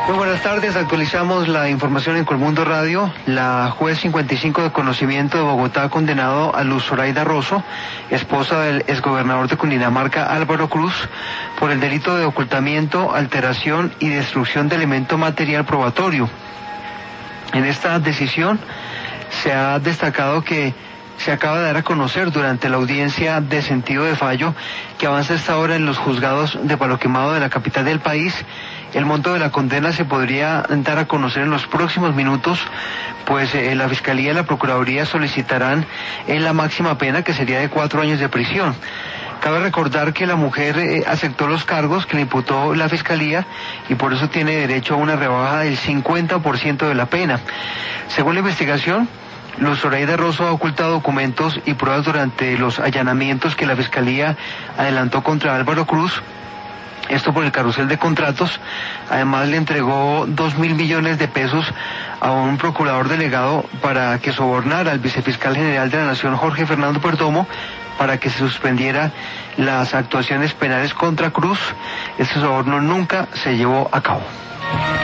Muy buenas tardes, actualizamos la información en Colmundo Radio. La juez 55 de conocimiento de Bogotá ha condenado a Luz Zoraida Rosso, esposa del exgobernador de Cundinamarca Álvaro Cruz, por el delito de ocultamiento, alteración y destrucción de elemento material probatorio. En esta decisión se ha destacado que se acaba de dar a conocer durante la audiencia de sentido de fallo que avanza hasta ahora en los juzgados de Palo Quemado de la capital del país. El monto de la condena se podría dar a conocer en los próximos minutos, pues la Fiscalía y la Procuraduría solicitarán la máxima pena, que sería de 4 años de prisión. Cabe recordar que la mujer aceptó los cargos que le imputó la Fiscalía y por eso tiene derecho a una rebaja del 50% de la pena. Según la investigación, Luz Zoraida Rosso ha ocultado documentos y pruebas durante los allanamientos que la Fiscalía adelantó contra Álvaro Cruz, esto por el carrusel de contratos. Además le entregó 2.000 millones de pesos a un procurador delegado para que sobornara al vicefiscal general de la Nación, Jorge Fernando Perdomo, para que se suspendiera las actuaciones penales contra Cruz. Este soborno nunca se llevó a cabo.